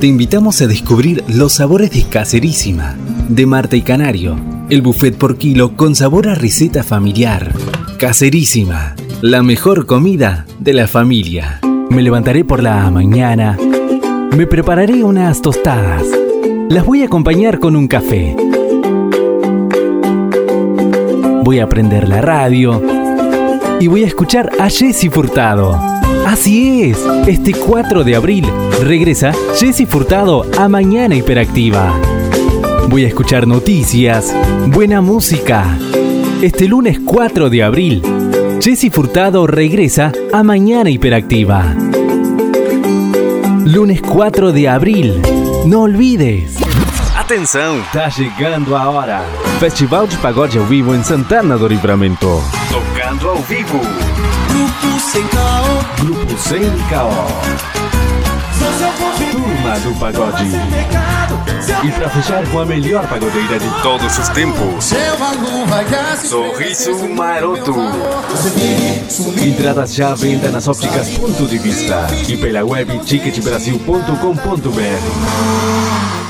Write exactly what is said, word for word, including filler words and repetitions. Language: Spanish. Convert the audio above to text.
te invitamos a descubrir los sabores de Caserísima, de Marta y Canario, el buffet por kilo con sabor a receta familiar. Caserísima, la mejor comida de la familia. Me levantaré por la mañana, me prepararé unas tostadas, las voy a acompañar con un café. Voy a prender la radio y voy a escuchar a Jessy Furtado. Así es, este cuatro de abril regresa Jessy Furtado a Mañana Hiperactiva. Voy a escuchar noticias, buena música. Este lunes cuatro de abril, Jessy Furtado regresa a Mañana Hiperactiva. Lunes cuatro de abril, no olvides. Atenção, Tá chegando a hora. Festival de Pagode ao Vivo em Santana do Livramento. tocando ao vivo. Grupo Sem Caô. Grupo Sem Caô. Turma do Pagode. E pra fechar com a melhor pagodeira de Todos os tempos. Seu valor vai gastar. Sorriso Maroto. Entradas já à venda nas ópticas Ponto de Vista e pela web ticket brasil ponto com ponto b r.